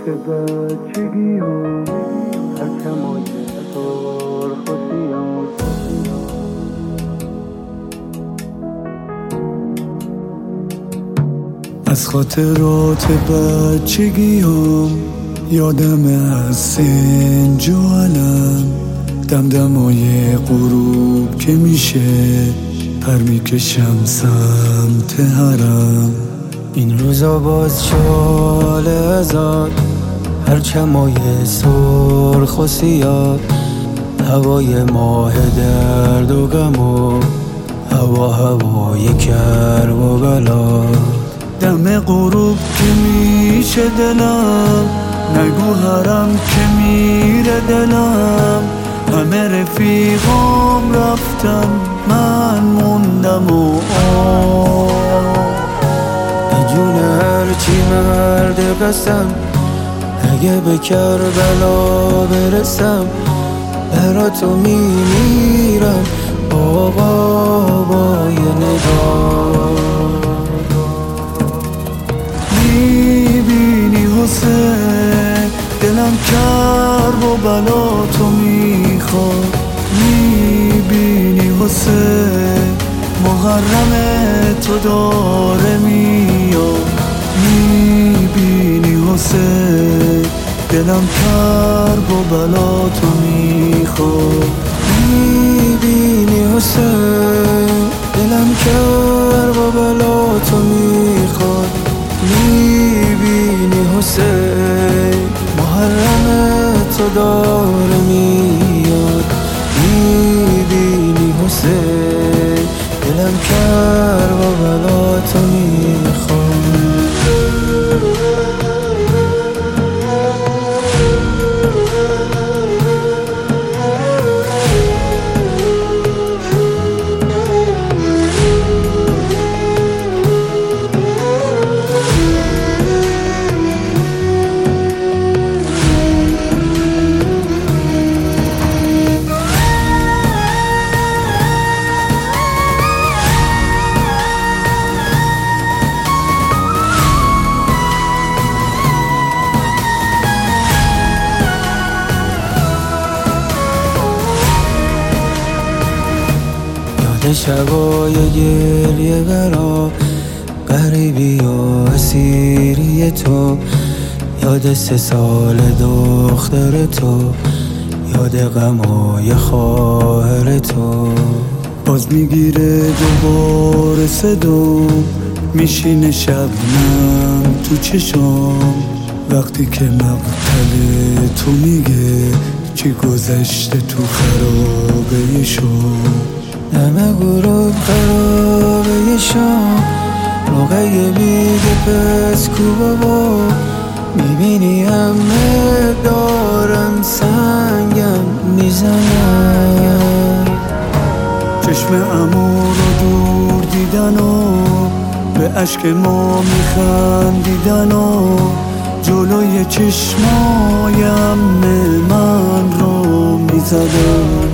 بچگی و ترکمای سرخوشیات از خاطرات بچگیام یادم از سنج و علم دمدمای غروب که میشه پر میکشم سمت حرم. این روزا باز شال ازاد پرچمای سرخ و سیاه هوای ماه درد و غم و هوای کرب و بلاد. دم غروب که میشه دلم نگو حرم که میره دلم. همه رفیقام رفتن من موندم و جون هرچی مرد قسم اگه به کربلا برسم برا تو میمیرم آقای نگاه. میبینی حسین دلم کرب و بلا تو میخواد. میبینی حسین محرم تو داره میاد. میبینی حسین دلم کرب و بلا تو میخواد. میبینی حسین دلم کرب و بلا تو میخواد. میبینی حسین محرم تو داره میاد. میبینی حسین دلم کرب و بلا تو میخواد. شبای گریه برا غریبی و اسیری تو. یاد 3 سال دختر تو یاد غمای خواهر تو. باز میگیره دوباره صدام میشینه شبنم تو چشام وقتی که مقتل تو میگه چی گذشته تو خرابه شام. دم غروب خرابه شام رقیه میگه پس کو بابا. میبینی همه دارن سنگم میزنن. چشم عمو رو دور دیدن و به اشک ما میخندیدن و جلوی چشمای عمه من رو میزدن.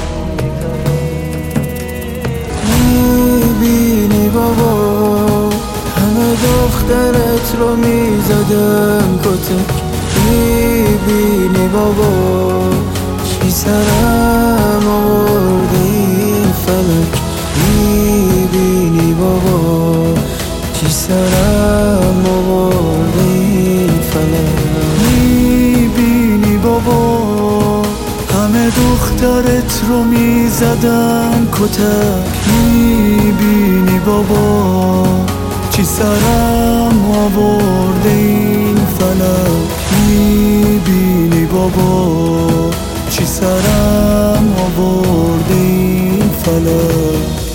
میبینی بابا همه دخترت رو میزدن کتک. میبینی بابا چی سرم آورده این فلک. میبینی بابا چی سرم آورده این فلک. میبینی بابا همه دخترت رو میزدن کتک. میبینی بابا چی سرم آورده این فلک. میبینی بابا چی سرم آورده این فلک.